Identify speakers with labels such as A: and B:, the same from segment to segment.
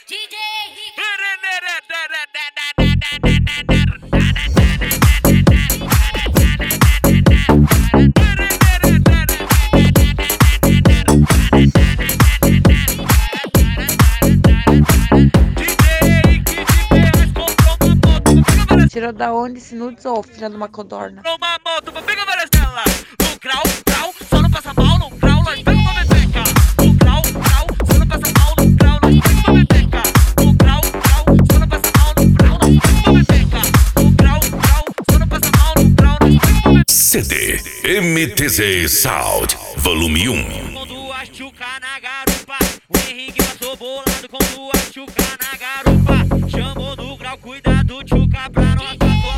A: DJ
B: Tirou da onde esse nudes, ô filha de uma codorna?
C: Uma moto, pega várias dela. No grau, só não passa mal no grau, nós pega uma bebeca. No grau, só não passa mal no grau, nós pega uma bebeca. No grau, só não passa mal no grau, nós pega uma bebeca. No grau, só não passa mal no grau, nós pega uma bebeca.
D: CD MTZ Sound Volume 1.
C: Com duas tchuca na garupa, o Henrique passou bolado com duas tchuca na garupa. Chamou no grau, cuidado, tchuca pra nós.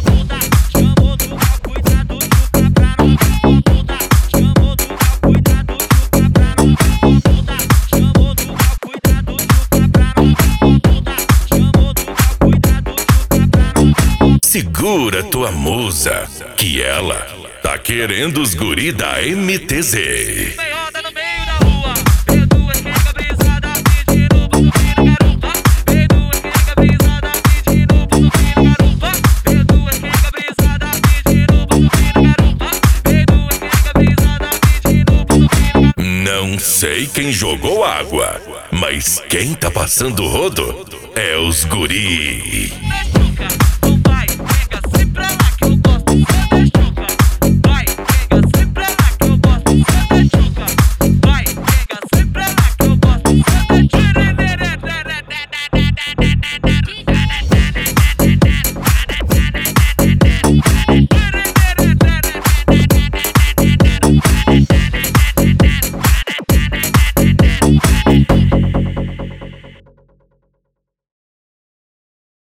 D: Segura tua musa, que ela tá querendo os guri da MTZ.
C: Meiota no meio da rua, veio duas quenga brisada pedindo pro subir na garupa. Veio duas quenga brisada pedindo pro subir na garupa. Veio duas quenga brisada pedindo pro subir na garupa. Veio duas quenga brisada pedindo pro subir na garupa.
D: Não sei quem jogou água, mas quem tá passando o rodo é os guri.